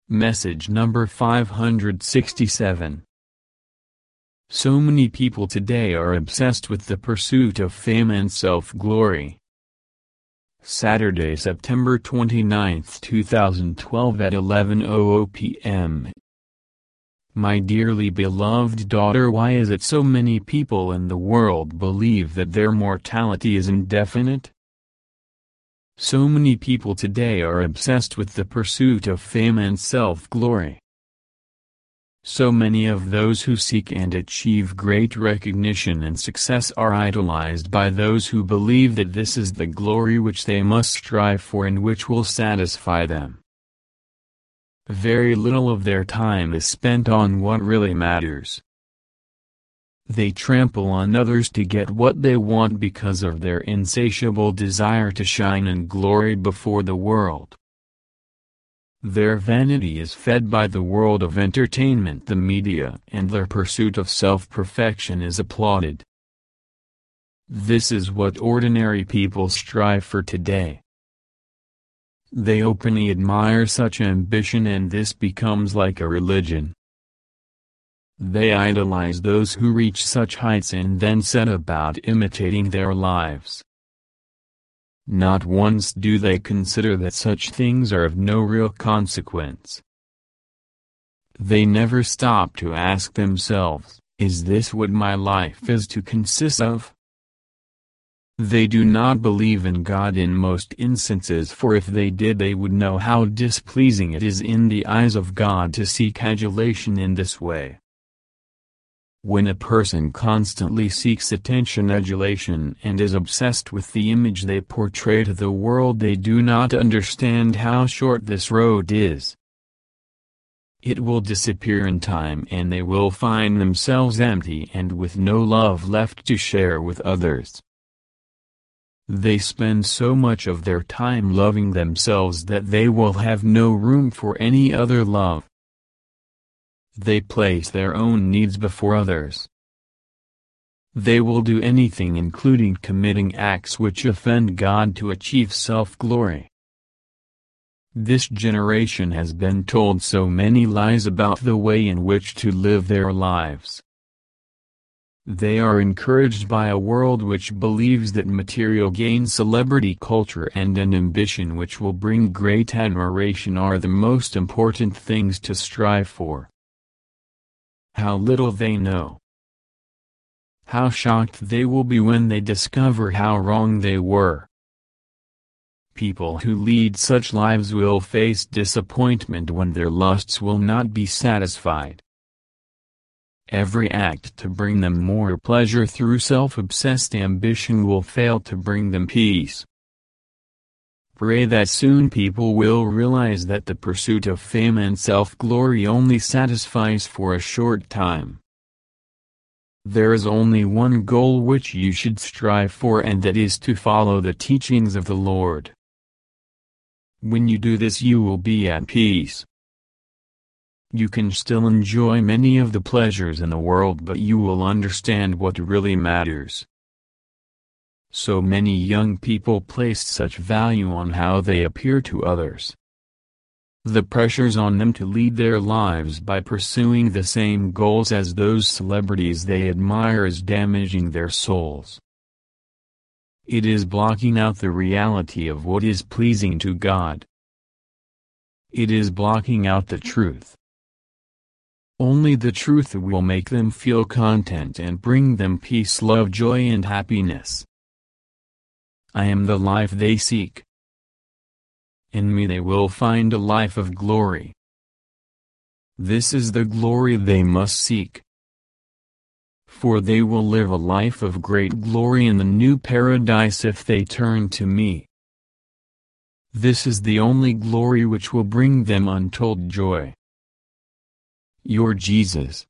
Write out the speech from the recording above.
Message number 567. So many people today are obsessed with the pursuit of fame and self-glory. Saturday, September 29, 2012 at 11:00 p.m. My dearly beloved daughter, why is it so many people in the world believe that their mortality is indefinite? So many people today are obsessed with the pursuit of fame and self-glory. So many of those who seek and achieve great recognition and success are idolized by those who believe that this is the glory which they must strive for and which will satisfy them. Very little of their time is spent on what really matters. They trample on others to get what they want because of their insatiable desire to shine and glory before the world. Their vanity is fed by the world of entertainment, the media, and their pursuit of self-perfection is applauded. This is what ordinary people strive for today. They openly admire such ambition, and this becomes like a religion. They idolize those who reach such heights and then set about imitating their lives. Not once do they consider that such things are of no real consequence. They never stop to ask themselves, is this what my life is to consist of? They do not believe in God in most instances, for if they did they would know how displeasing it is in the eyes of God to seek adulation in this way. When a person constantly seeks attention, adulation, and is obsessed with the image they portray to the world, they do not understand how short this road is. It will disappear in time, and they will find themselves empty and with no love left to share with others. They spend so much of their time loving themselves that they will have no room for any other love. They place their own needs before others. They will do anything, including committing acts which offend God, to achieve self-glory. This generation has been told so many lies about the way in which to live their lives. They are encouraged by a world which believes that material gain, celebrity culture, and an ambition which will bring great admiration are the most important things to strive for. How little they know. How shocked they will be when they discover how wrong they were. People who lead such lives will face disappointment when their lusts will not be satisfied. Every act to bring them more pleasure through self-obsessed ambition will fail to bring them peace. Pray that soon people will realize that the pursuit of fame and self-glory only satisfies for a short time. There is only one goal which you should strive for, and that is to follow the teachings of the Lord. When you do this, you will be at peace. You can still enjoy many of the pleasures in the world, but you will understand what really matters. So many young people place such value on how they appear to others. The pressures on them to lead their lives by pursuing the same goals as those celebrities they admire is damaging their souls. It is blocking out the reality of what is pleasing to God. It is blocking out the truth. Only the truth will make them feel content and bring them peace, love, joy, and happiness. I am the life they seek. In me they will find a life of glory. This is the glory they must seek. For they will live a life of great glory in the new paradise if they turn to me. This is the only glory which will bring them untold joy. Your Jesus.